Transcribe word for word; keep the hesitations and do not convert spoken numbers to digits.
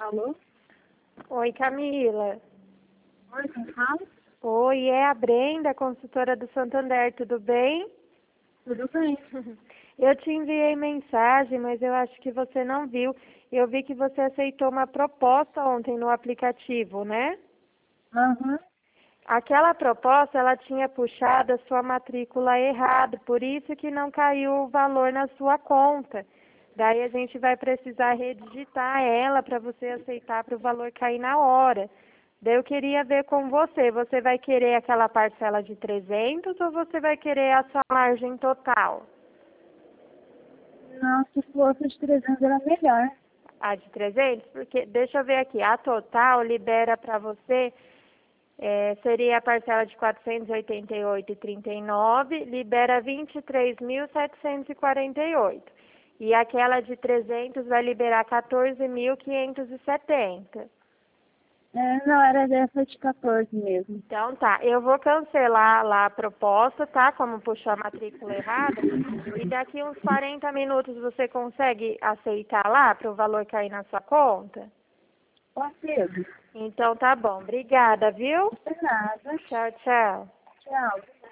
Alô? Oi, Camila. Oi, quem fala? Oi, é a Brenda, consultora do Santander, tudo bem? Tudo bem. Eu te enviei mensagem, mas eu acho que você não viu. Eu vi que você aceitou uma proposta ontem no aplicativo, né? Aham. Aquela proposta, ela tinha puxado a sua matrícula errado, por isso que não caiu o valor na sua conta. Daí a gente vai precisar redigitar ela para você aceitar para o valor cair na hora. Daí eu queria ver com você, você vai querer aquela parcela de trezentos ou você vai querer a sua margem total? Não, se fosse de trezentos era melhor. A de trezentos? Porque, deixa eu ver aqui, a total libera para você, é, seria a parcela de quatrocentos e oitenta e oito reais e trinta e nove centavos, libera vinte e três mil setecentos e quarenta e oito reais. E aquela de trezentos vai liberar quatorze mil quinhentos e setenta. É, não, era dessa de quatorze mesmo. Então tá, eu vou cancelar lá a proposta, tá? Como puxou a matrícula errada. E daqui uns quarenta minutos você consegue aceitar lá para o valor cair na sua conta? Pode ser. Então tá bom, obrigada, viu? Não tem nada. Tchau, tchau. Tchau.